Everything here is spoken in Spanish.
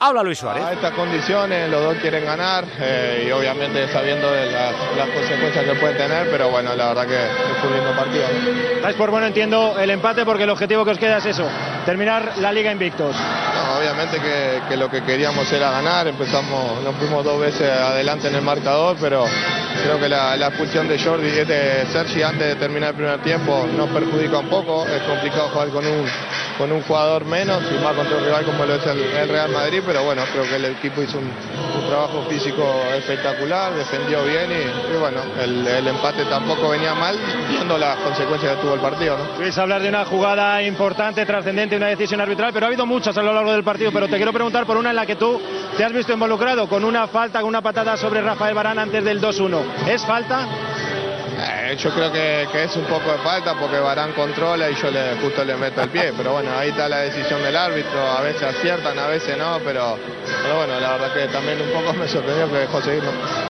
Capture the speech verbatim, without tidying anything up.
habla Luis Suárez. A estas condiciones los dos quieren ganar eh, y obviamente sabiendo de las, las consecuencias que pueden tener, pero bueno, la verdad que fue un lindo partido, ¿no? ¿Dais por bueno, entiendo, el empate porque el objetivo que os queda es eso, terminar la liga invictos? No, obviamente que, que lo que queríamos era ganar, empezamos, nos fuimos dos veces adelante en el marcador, pero creo que la, la expulsión de Jordi y de Sergi antes de terminar el primer tiempo nos perjudica un poco. Es complicado jugar con un, con un jugador menos y más contra un rival como lo es el, el Real Madrid, pero bueno, creo que el equipo hizo un, un trabajo físico espectacular, defendió bien y, y bueno, el, el empate tampoco venía mal, viendo las consecuencias que tuvo el partido, ¿no? Luis, hablar de una jugada importante, trascendente, una decisión arbitral, pero ha habido muchas a lo largo del partido, pero te quiero preguntar por una en la que tú te has visto involucrado, con una falta, con una patada sobre Rafael Varane antes del dos uno. ¿Es falta? Eh, yo creo que, que es un poco de falta porque Varane controla y yo le, justo le meto el pie, pero bueno, ahí está la decisión del árbitro, a veces aciertan, a veces no, pero, pero bueno, la verdad que también un poco me sorprendió que dejó seguir, ¿no?